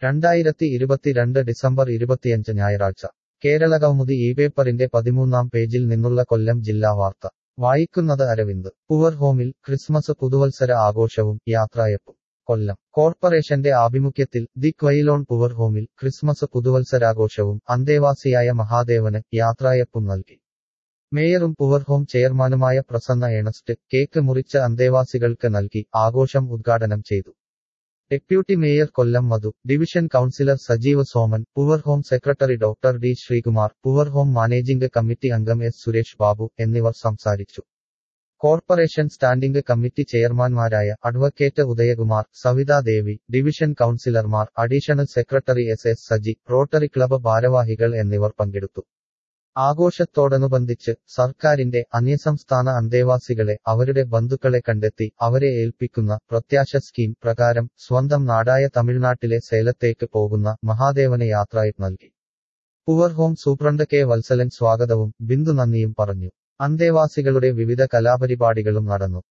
2022 December 25 ഞായറാഴ്ച കേരളകൗമുദി പേപ്പറിന്റെ 13-ാം പേജിൽ നിന്നുള്ള കൊല്ലം ജില്ലാ വാർത്ത വായിക്കുന്നത് അരവിന്ദ്. പുവർ ഹോമിൽ ക്രിസ്മസ് പുതുവത്സര ആഘോഷവും യാത്രയപ്പും. കൊല്ലം കോർപ്പറേഷന്റെ ആഭിമുഖ്യത്തിൽ ദി ക്വയിലോൺ പുവർ ഹോമിൽ ക്രിസ്മസ് പുതുവത്സരാഘോഷവും അന്തേവാസിയായ മഹാദേവന് യാത്രയപ്പും നൽകി. മേയറും പുവർ ഹോം ചെയർമാനുമായ പ്രസന്ന ഏണസ്റ്റ് കേക്ക് മുറിച്ച് അന്തേവാസികൾക്ക് നൽകി ആഘോഷം ഉദ്ഘാടനം ചെയ്തു. Deputy mayor Kollam Madhu, division councillor Sajeev Soman, poor home secretary doctor D Sreekumar, poor home managing committee അംഗം എസ് സുരേഷ് ബാബു എന്നിവർ സംസാരിച്ചു. കോർപ്പറേഷൻ സ്റ്റാൻഡിംഗ് കമ്മിറ്റി ചെയർമാൻമാരായ അഡ്വക്കേറ്റ് ഉദയകുമാർ, സവിതാ ദേവി, ഡിവിഷൻ കൗൺസിലർമാർ, additional secretary S Saji, rotary club ഭാരവാഹികൾ എന്നിവർ പങ്കെടുത്തു. ആഘോഷത്തോടനുബന്ധിച്ച് സർക്കാരിന്റെ അന്യസംസ്ഥാന അന്തേവാസികളെ അവരുടെ ബന്ധുക്കളെ കണ്ടെത്തി അവരെ ഏൽപ്പിക്കുന്ന പ്രത്യാശ സ്കീം പ്രകാരം സ്വന്തം നാടായ തമിഴ്നാട്ടിലെ സേലത്തേക്ക് പോകുന്ന മഹാദേവന് യാത്രയപ്പ് നൽകി. Poor home superintendent K Vatsalan സ്വാഗതവും ബിന്ദു നന്ദിയും പറഞ്ഞു. അന്തേവാസികളുടെ വിവിധ കലാപരിപാടികളും നടന്നു.